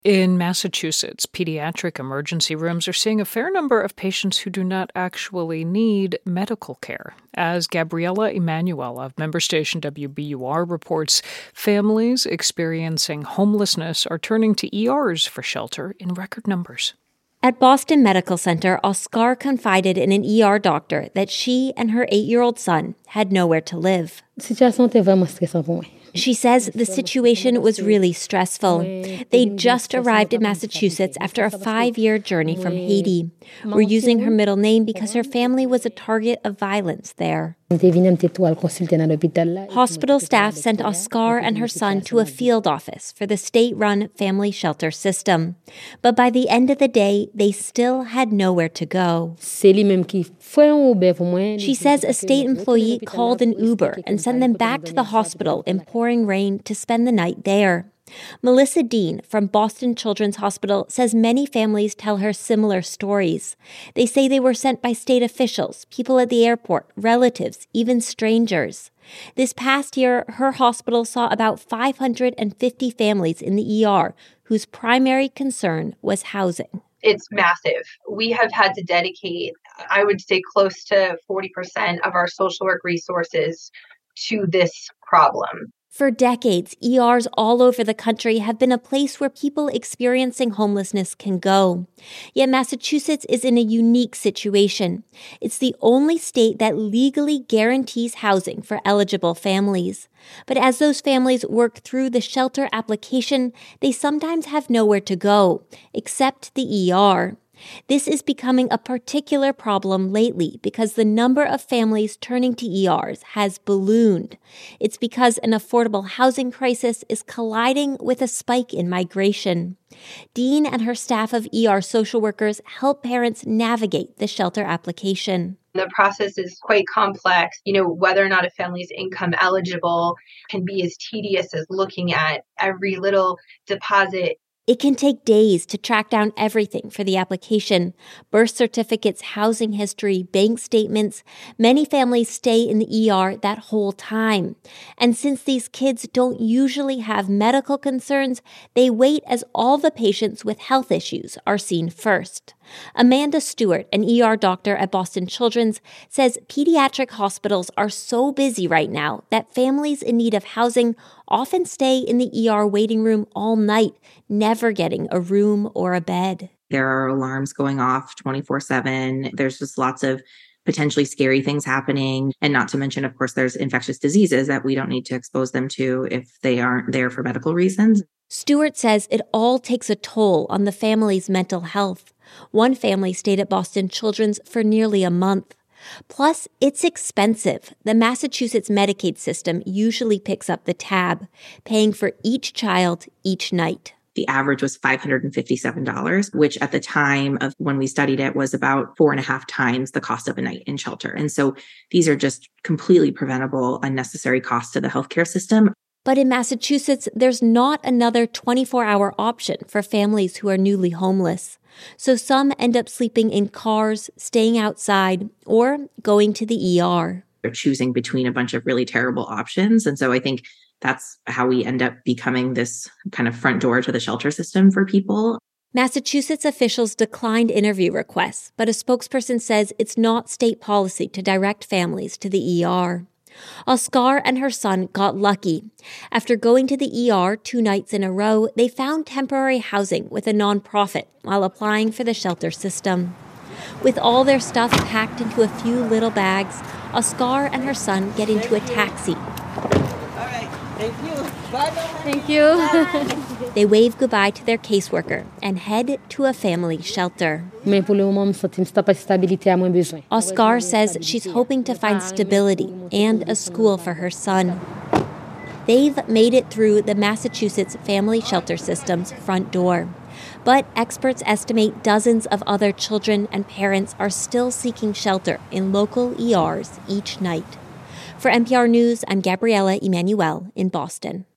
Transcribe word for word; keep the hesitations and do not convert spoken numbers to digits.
In Massachusetts, pediatric emergency rooms are seeing a fair number of patients who do not actually need medical care. As Gabriella Emanuel of member station W B U R reports, families experiencing homelessness are turning to E Rs for shelter in record numbers. At Boston Medical Center, Oscar confided in an E R doctor that she and her eight-year-old son had nowhere to live. She says the situation was really stressful. They just arrived in Massachusetts after a five-year journey from Haiti. We're using her middle name because her family was a target of violence there. Hospital staff sent Oscar and her son to a field office for the state-run family shelter system. But by the end of the day, they still had nowhere to go. She says a state employee called an Uber and sent them back to the hospital in pouring rain to spend the night there. Melissa Dean from Boston Children's Hospital says many families tell her similar stories. They say they were sent by state officials, people at the airport, relatives, even strangers. This past year, her hospital saw about five hundred fifty families in the E R whose primary concern was housing. It's massive. We have had to dedicate, I would say, close to forty percent of our social work resources to this problem. For decades, E Rs all over the country have been a place where people experiencing homelessness can go. Yet Massachusetts is in a unique situation. It's the only state that legally guarantees housing for eligible families. But as those families work through the shelter application, they sometimes have nowhere to go, except the E R. This is becoming a particular problem lately because the number of families turning to E Rs has ballooned. It's because an affordable housing crisis is colliding with a spike in migration. Dean and her staff of E R social workers help parents navigate the shelter application. The process is quite complex. You know, whether or not a family's income eligible can be as tedious as looking at every little deposit. It can take days to track down everything for the application: birth certificates, housing history, bank statements. Many families stay in the E R that whole time. And since these kids don't usually have medical concerns, they wait as all the patients with health issues are seen first. Amanda Stewart, an E R doctor at Boston Children's, says pediatric hospitals are so busy right now that families in need of housing often stay in the E R waiting room all night, never getting a room or a bed. There are alarms going off twenty-four seven. There's just lots of potentially scary things happening. And not to mention, of course, there's infectious diseases that we don't need to expose them to if they aren't there for medical reasons. Stewart says it all takes a toll on the family's mental health. One family stayed at Boston Children's for nearly a month. Plus, it's expensive. The Massachusetts Medicaid system usually picks up the tab, paying for each child each night. The average was five hundred fifty-seven dollars, which at the time of when we studied it was about four and a half times the cost of a night in shelter. And so these are just completely preventable, unnecessary costs to the healthcare system. But in Massachusetts, there's not another twenty-four hour option for families who are newly homeless. So some end up sleeping in cars, staying outside, or going to the E R. They're choosing between a bunch of really terrible options. And so I think that's how we end up becoming this kind of front door to the shelter system for people. Massachusetts officials declined interview requests, but a spokesperson says it's not state policy to direct families to the E R. Oscar and her son got lucky. After going to the E R two nights in a row, they found temporary housing with a nonprofit while applying for the shelter system. With all their stuff packed into a few little bags, Oscar and her son get into a taxi. All right, thank you. Bye-bye. Thank you. They wave goodbye to their caseworker and head to a family shelter. Oscar says she's hoping to find stability and a school for her son. They've made it through the Massachusetts Family Shelter System's front door. But experts estimate dozens of other children and parents are still seeking shelter in local E Rs each night. For N P R News, I'm Gabriella Emanuel in Boston.